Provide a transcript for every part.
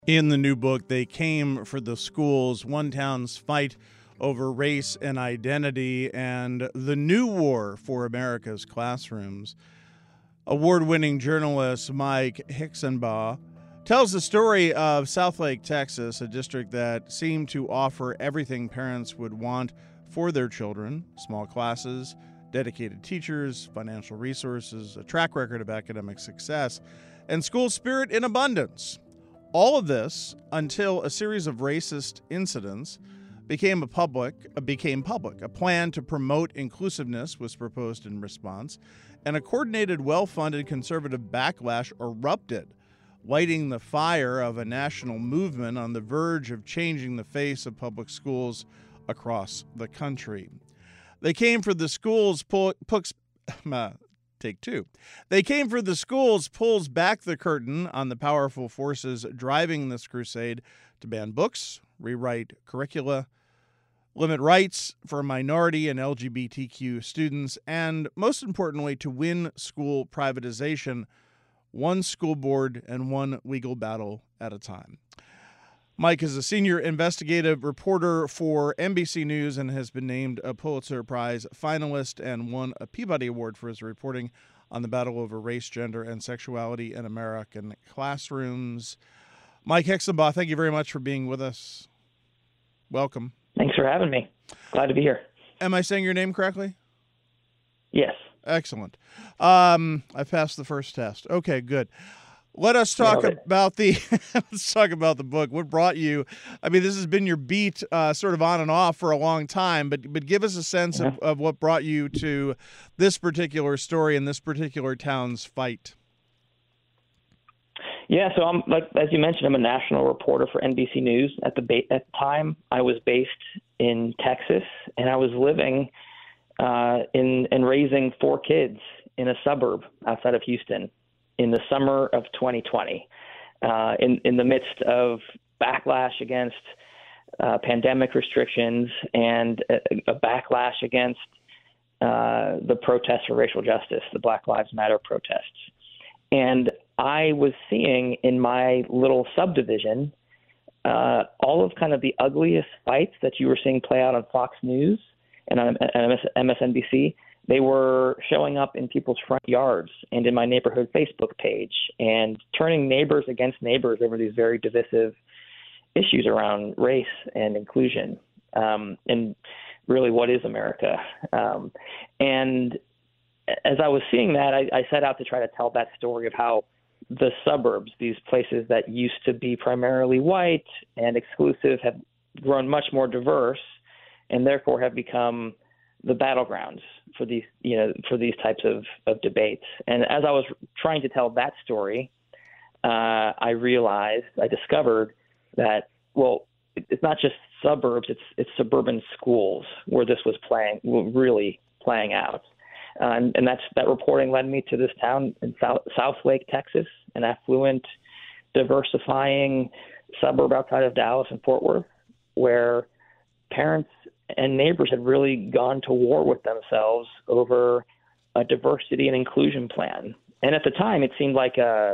In the new book, They Came for the Schools, One Town's Fight Over Race and Identity and the New War for America's Classrooms. Award-winning journalist Mike Hixenbaugh tells the story of Southlake, Texas, a district that seemed to offer everything parents would want for their children: small classes, dedicated teachers, financial resources, a track record of academic success, and school spirit in abundance. All of this until a series of racist incidents became public. A plan to promote inclusiveness was proposed in response, and a coordinated, well-funded conservative backlash erupted, lighting the fire of a national movement on the verge of changing the face of public schools across the country. They Came for the Schools Take two. They Came for the Schools pulls back the curtain on the powerful forces driving this crusade to ban books, rewrite curricula, limit rights for minority and LGBTQ students, and most importantly, to win school privatization, one school board and one legal battle at a time. Mike is a senior investigative reporter for NBC News and has been named a Pulitzer Prize finalist and won a Peabody Award for his reporting on the battle over race, gender, and sexuality in American classrooms. Mike Hixenbaugh, thank you very much for being with us. Welcome. Thanks for having me. Glad to be here. Am I saying your name correctly? Yes. Excellent. I passed the first test. Okay, good. Let us talk about let's talk about the book. What brought you? I mean, this has been your beat sort of on and off for a long time, but give us a sense of what brought you to this particular story and this particular town's fight. Yeah, so I'm as you mentioned, I'm a national reporter for NBC News. At the time, I was based in Texas, and I was living and raising 4 kids in a suburb outside of Houston in the summer of 2020, in the midst of backlash against pandemic restrictions and a backlash against the protests for racial justice, the Black Lives Matter protests. And I was seeing in my little subdivision all of kind of the ugliest fights that you were seeing play out on Fox News and on MSNBC. They were showing up in people's front yards and in my neighborhood Facebook page and turning neighbors against neighbors over these very divisive issues around race and inclusion, and really what is America. And as I was seeing that, I set out to try to tell that story of how the suburbs, these places that used to be primarily white and exclusive, have grown much more diverse and therefore have become the battlegrounds for these, for these types of debates. And as I was trying to tell that story, I discovered that, well, it's not just suburbs, it's suburban schools where this was really playing out. And that reporting led me to this town in Southlake, Texas, an affluent, diversifying suburb outside of Dallas and Fort Worth, where parents and neighbors had really gone to war with themselves over a diversity and inclusion plan. And at the time, it seemed like a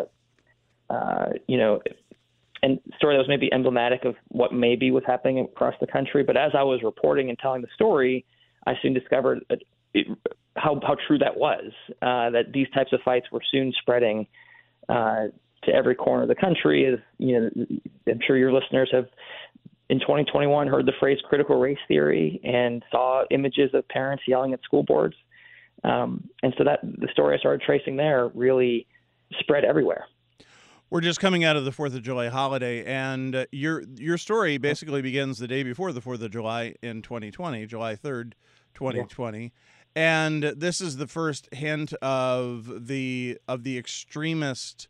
story that was maybe emblematic of what maybe was happening across the country. But as I was reporting and telling the story, I soon discovered how true that was, that these types of fights were soon spreading to every corner of the country. As I'm sure your listeners have, in 2021, heard the phrase critical race theory and saw images of parents yelling at school boards. And so that the story I started tracing there really spread everywhere. We're just coming out of the 4th of July holiday, and your story basically begins the day before the 4th of July in 2020, July 3rd, 2020. Yeah. And this is the first hint of the extremist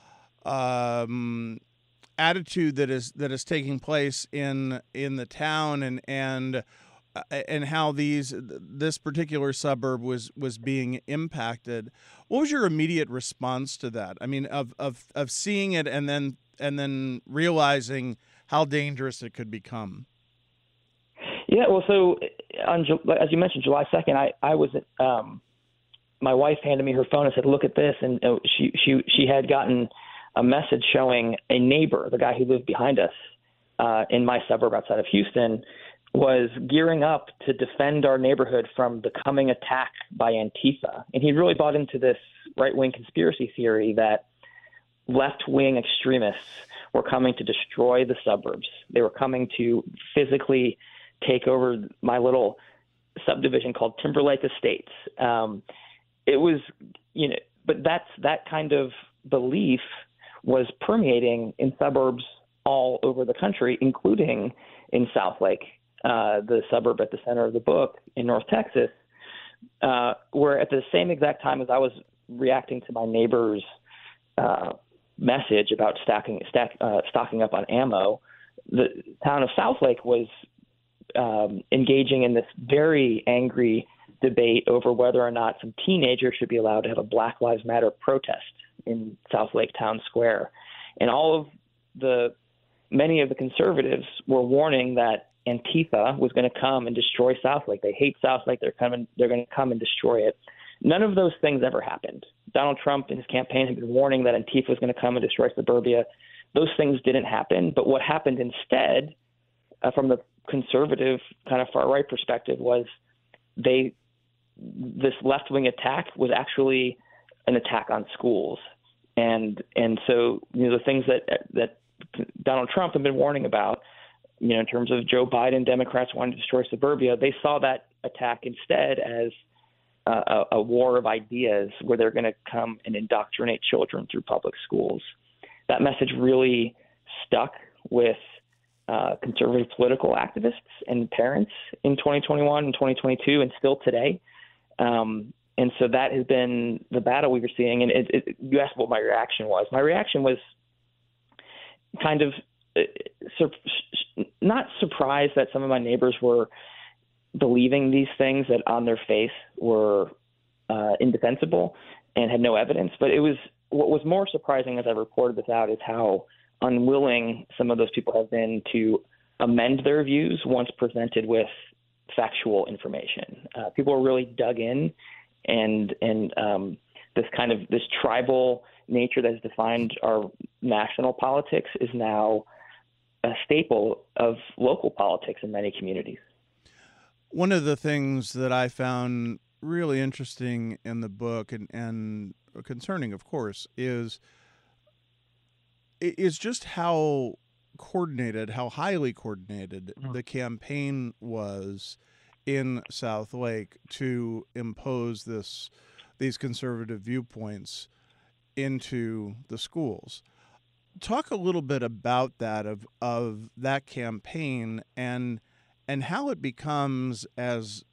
attitude that is taking place in the town, and how this particular suburb was being impacted. What was your immediate response to that? I mean, of seeing it and then realizing how dangerous it could become. Yeah, well, so as you mentioned, July 2nd, I was my wife handed me her phone and said, "Look at this," and she had gotten a message showing a neighbor, the guy who lived behind us in my suburb outside of Houston, was gearing up to defend our neighborhood from the coming attack by Antifa. And he really bought into this right-wing conspiracy theory that left-wing extremists were coming to destroy the suburbs. They were coming to physically take over my little subdivision called Timberlake Estates. It was, but that kind of belief was permeating in suburbs all over the country, including in Southlake, the suburb at the center of the book in North Texas, where at the same exact time as I was reacting to my neighbor's message about stocking up on ammo, the town of Southlake was engaging in this very angry debate over whether or not some teenagers should be allowed to have a Black Lives Matter protest in Southlake Town Square. And many of the conservatives were warning that Antifa was going to come and destroy Southlake. They hate Southlake. They're going to come and destroy it. None of those things ever happened. Donald Trump in his campaign had been warning that Antifa was going to come and destroy suburbia. Those things didn't happen. But what happened instead, from the conservative kind of far right perspective, was this left-wing attack was actually an attack on schools. And so the things that Donald Trump had been warning about, in terms of Joe Biden, Democrats wanting to destroy suburbia, they saw that attack instead as a war of ideas where they're going to come and indoctrinate children through public schools. That message really stuck with conservative political activists and parents in 2021 and 2022 and still today. And so that has been the battle we were seeing. And you asked what my reaction was. My reaction was kind of not surprised that some of my neighbors were believing these things that on their face were indefensible and had no evidence. But what was more surprising as I reported this out is how unwilling some of those people have been to amend their views once presented with factual information. People are really dug in, and this tribal nature that has defined our national politics is now a staple of local politics in many communities. One of the things that I found really interesting in the book and concerning, of course, is just how highly coordinated the campaign was in Southlake to impose these conservative viewpoints into the schools. Talk a little bit about that, of that campaign and how it becomes as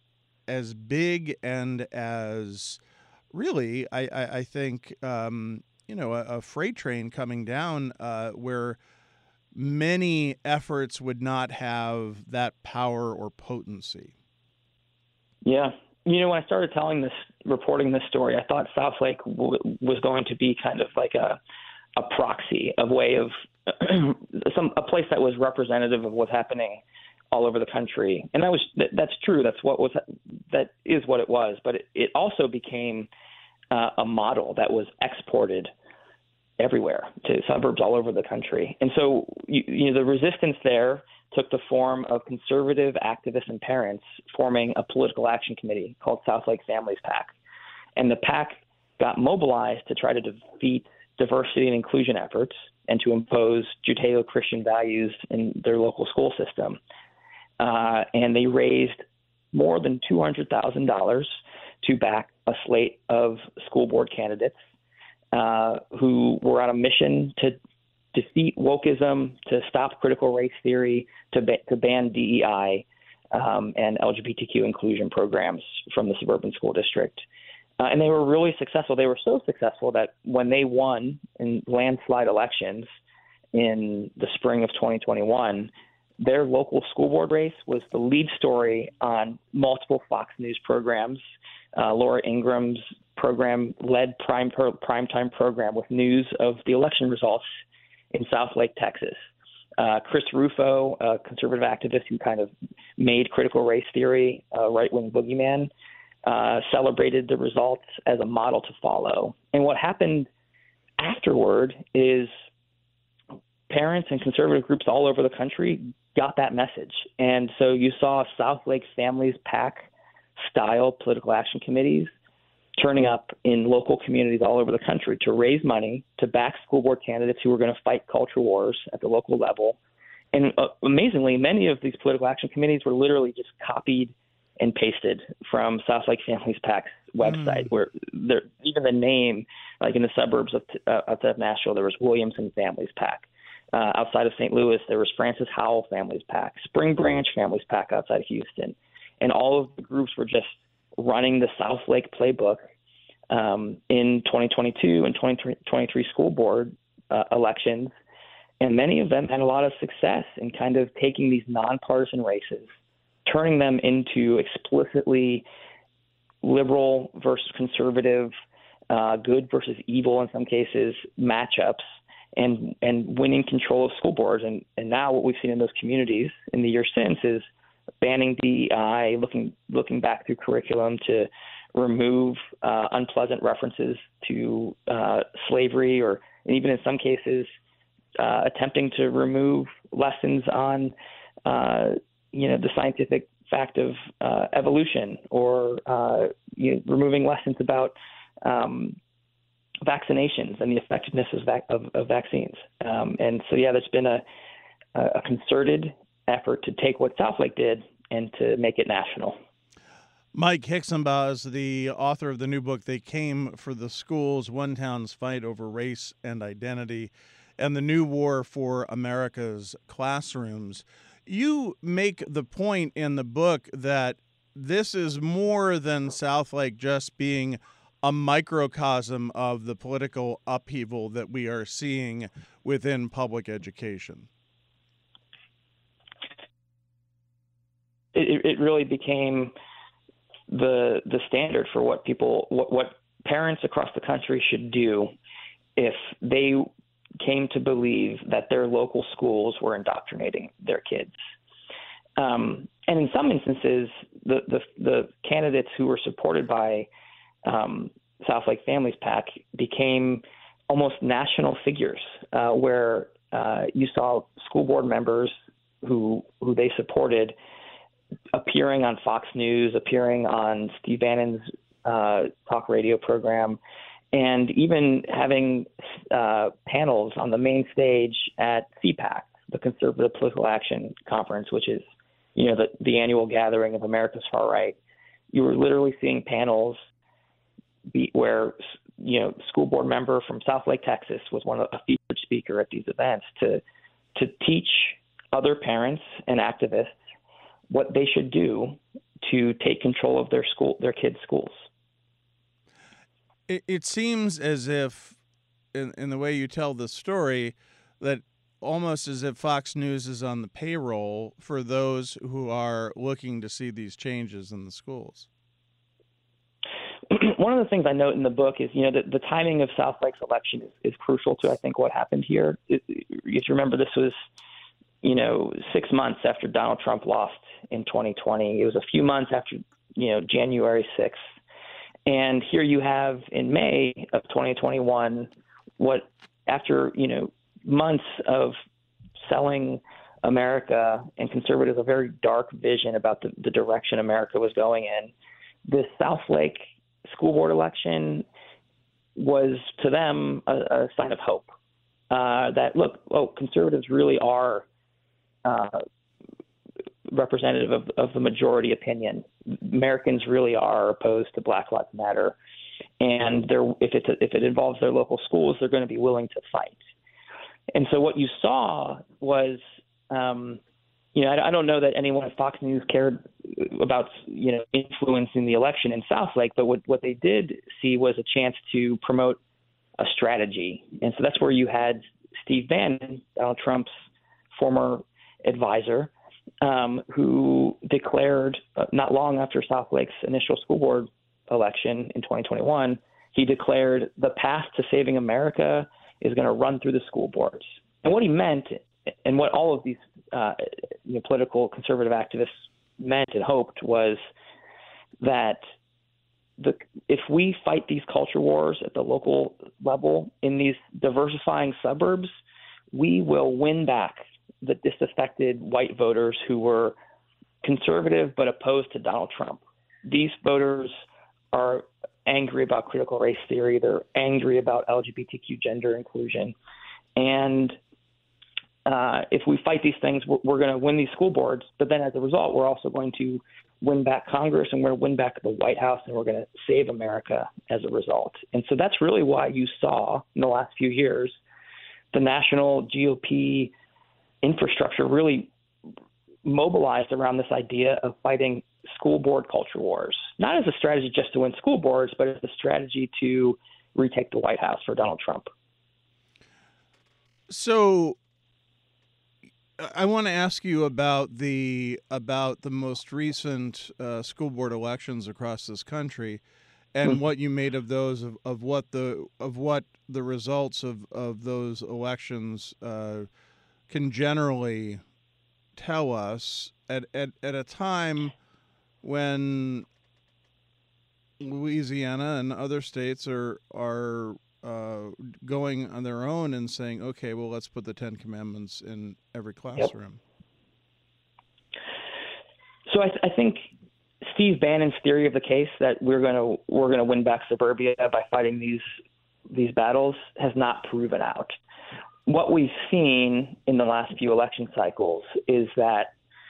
big and as really, I think, a freight train coming down where many efforts would not have that power or potency. Yeah. When I started reporting this story, I thought Southlake was going to be kind of like a proxy, a way of a place that was representative of what's happening all over the country. And that's true. That is what it was. But it also became a model that was exported everywhere to suburbs all over the country. And so the resistance there took the form of conservative activists and parents forming a political action committee called Southlake Families PAC. And the PAC got mobilized to try to defeat diversity and inclusion efforts and to impose Judeo-Christian values in their local school system. And they raised more than $200,000 to back a slate of school board candidates who were on a mission to defeat wokeism, to stop critical race theory, to ban DEI and LGBTQ inclusion programs from the suburban school district. And they were really successful. They were so successful that when they won in landslide elections in the spring of 2021, their local school board race was the lead story on multiple Fox News programs. Laura Ingram's program led primetime program with news of the election results in Southlake, Texas. Chris Rufo, a conservative activist who kind of made critical race theory a right-wing boogeyman, celebrated the results as a model to follow. And what happened afterward is parents and conservative groups all over the country got that message. And so you saw South Lake Families PAC style political action committees turning up in local communities all over the country to raise money to back school board candidates who were going to fight culture wars at the local level. And amazingly, many of these political action committees were literally just copied and pasted from South Lake Families PAC's website, where even the name, like in the suburbs of outside of Nashville, there was Williamson Families PAC. Outside of St. Louis, there was Francis Howell Families PAC, Spring Branch Families PAC outside of Houston. And all of the groups were just running the South Lake playbook in 2022 and 2023 school board elections. And many of them had a lot of success in kind of taking these nonpartisan races, turning them into explicitly liberal versus conservative, good versus evil in some cases, matchups, and winning control of school boards. And now what we've seen in those communities in the year since is banning DEI, looking back through curriculum to remove unpleasant references to slavery, or even in some cases attempting to remove lessons on the scientific fact of evolution, or removing lessons about vaccinations and the effectiveness of vaccines. And so, there's been a concerted effort to take what South Lake did and to make it national. Mike Hixenbaugh is the author of the new book, They Came for the Schools, One Town's Fight Over Race and Identity, and the New War for America's Classrooms. You make the point in the book that this is more than South Lake just being a microcosm of the political upheaval that we are seeing within public education. It really became the standard for what parents across the country should do if they came to believe that their local schools were indoctrinating their kids. And in some instances, the candidates who were supported by South Lake Families PAC became almost national figures, where you saw school board members who they supported appearing on Fox News, appearing on Steve Bannon's talk radio program, and even having panels on the main stage at CPAC, the Conservative Political Action Conference, which is, the annual gathering of America's far right. You were literally seeing panels where, school board member from South Lake, Texas, was a featured speaker at these events to teach other parents and activists what they should do to take control of their kids' schools. It seems as if, in the way you tell the story, that almost as if Fox News is on the payroll for those who are looking to see these changes in the schools. One of the things I note in the book is, the timing of South Lake's election is crucial to, I think, what happened here. If you remember, this was 6 months after Donald Trump lost in 2020. It was a few months after, January 6th. And here you have in May of 2021, after, months of selling America and conservatives a very dark vision about the direction America was going in, the South Lake school board election was to them a sign of hope. That, conservatives really are representative of the majority opinion. Americans really are opposed to Black Lives Matter, and if it involves their local schools, they're going to be willing to fight. And so what you saw was, I don't know that anyone at Fox News cared about influencing the election in South Lake, but what they did see was a chance to promote a strategy, and so that's where you had Steve Bannon, Donald Trump's former advisor, who declared not long after South Lake's initial school board election in 2021, he declared the path to saving America is going to run through the school boards. And what he meant, and what all of these political conservative activists meant and hoped, was that if we fight these culture wars at the local level in these diversifying suburbs, we will win back the disaffected white voters who were conservative but opposed to Donald Trump. These voters are angry about critical race theory. They're angry about LGBTQ gender inclusion. And if we fight these things, we're going to win these school boards. But then as a result, we're also going to win back Congress, and we're going to win back the White House, and we're going to save America as a result. And so that's really why you saw in the last few years the national GOP infrastructure really mobilized around this idea of fighting school board culture wars, not as a strategy just to win school boards, but as a strategy to retake the White House for Donald Trump. So I want to ask you about the most recent school board elections across this country, and what you made of those, of what the results of those elections can generally tell us at a time when Louisiana and other states are going on their own and saying, okay, well, let's put the 10 Commandments in every classroom. Yep. So I think Steve Bannon's theory of the case that we're going to win back suburbia by fighting these battles has not proven out. What we've seen in the last few election cycles is that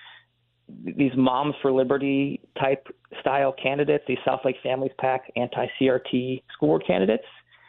these Moms for Liberty type style candidates, these South Lake Families PAC anti-CRT school board candidates,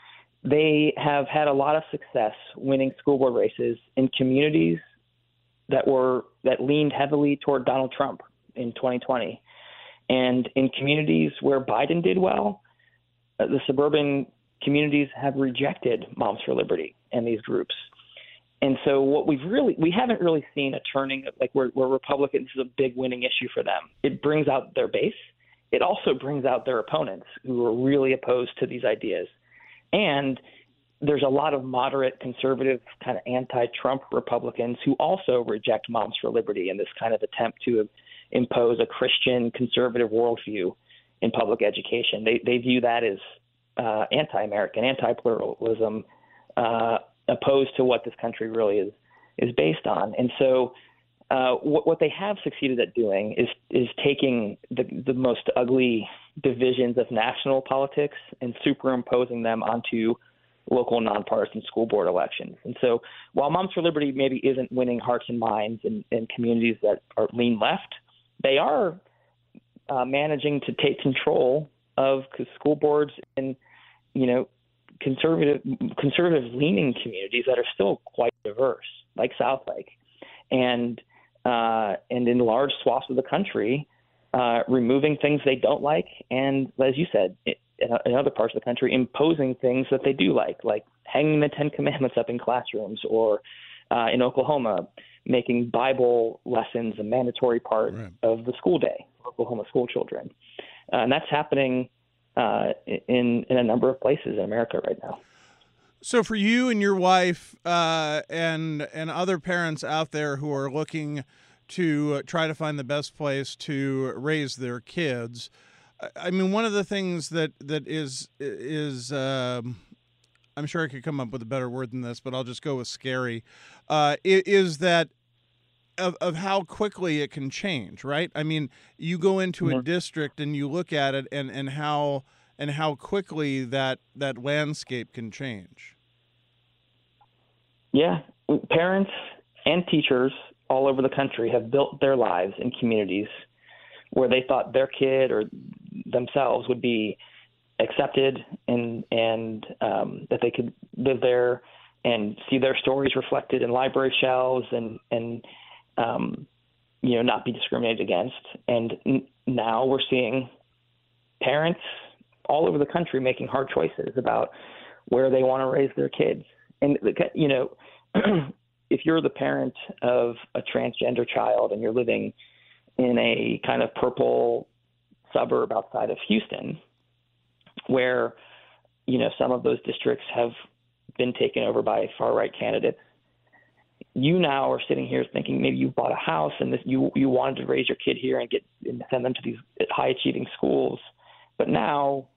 they have had a lot of success winning school board races in communities that leaned heavily toward Donald Trump in 2020. And in communities where Biden did well, the suburban communities have rejected Moms for Liberty and these groups. And so what we haven't really seen a turning, like where Republicans is a big winning issue for them. It brings out their base. It also brings out their opponents who are really opposed to these ideas. And there's a lot of moderate, conservative, kind of anti-Trump Republicans who also reject Moms for Liberty in this kind of attempt to impose a Christian conservative worldview in public education. They view that as anti-American, anti-pluralism, opposed to what this country really is based on. And so what they have succeeded at doing is taking the most ugly divisions of national politics and superimposing them onto local nonpartisan school board elections. And so while Moms for Liberty maybe isn't winning hearts and minds in communities that are lean left, they are managing to take control of school boards in, conservative leaning communities that are still quite diverse, like South Lake, and in large swaths of the country, removing things they don't like, and as you said, in other parts of the country, imposing things that they do like hanging the 10 Commandments up in classrooms, or in Oklahoma, making Bible lessons a mandatory part of the school day for Oklahoma school children. And that's happening in a number of places in America right now. So for you and your wife and other parents out there who are looking to try to find the best place to raise their kids, I mean, one of the things that is I'm sure I could come up with a better word than this, but I'll just go with scary, is that of how quickly it can change, right? I mean, you go into a district and you look at it and how quickly that landscape can change. Yeah, parents and teachers all over the country have built their lives in communities where they thought their kid or themselves would be accepted and that they could live there and see their stories reflected in library shelves and not be discriminated against. And now we're seeing parents all over the country making hard choices about where they want to raise their kids. And, if you're the parent of a transgender child and you're living in a kind of purple suburb outside of Houston, where, some of those districts have been taken over by far-right candidates, you now are sitting here thinking maybe you bought a house and you wanted to raise your kid here and send them to these high-achieving schools. But now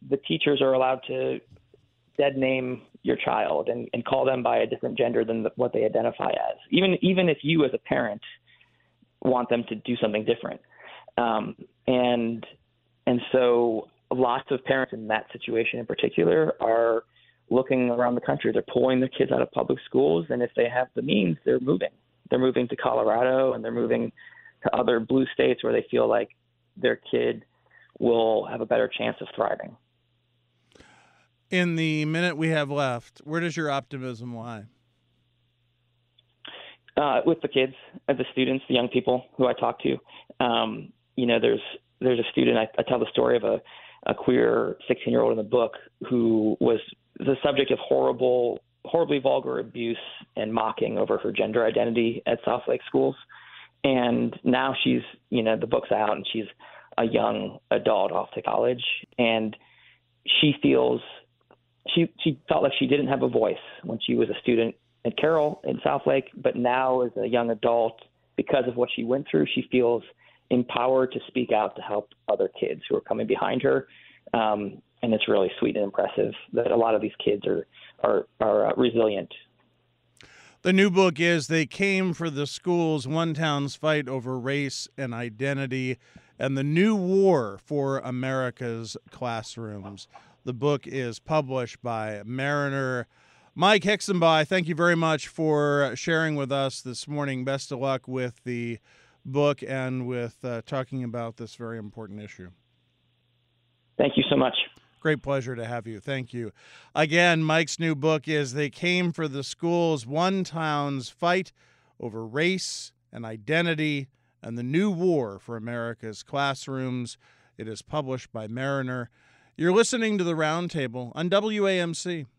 the teachers are allowed to dead name your child and call them by a different gender than what they identify as, even if you as a parent want them to do something different. And so lots of parents in that situation in particular are looking around the country. They're pulling their kids out of public schools, and if they have the means, they're moving. They're moving to Colorado, and they're moving to other blue states where they feel like their kid will have a better chance of thriving. In the minute we have left, where does your optimism lie? With the kids, the students, the young people who I talk to. There's a student, I tell the story of a queer 16-year-old in the book who was the subject of horribly vulgar abuse and mocking over her gender identity at Southlake schools. And now she's, the book's out and she's a young adult off to college. And she feels she felt like she didn't have a voice when she was a student at Carroll in Southlake, but now as a young adult, because of what she went through, she feels empowered to speak out to help other kids who are coming behind her. And it's really sweet and impressive that a lot of these kids are resilient. The new book is They Came for the Schools, One Town's Fight Over Race and Identity, and the New War for America's Classrooms. The book is published by Mariner. Mike Hixenbaugh, thank you very much for sharing with us this morning. Best of luck with the book and with talking about this very important issue. Thank you so much. Great pleasure to have you. Thank you. Again, Mike's new book is They Came for the Schools, One Town's Fight Over Race and Identity, and the New War for America's Classrooms. It is published by Mariner. You're listening to The Roundtable on WAMC.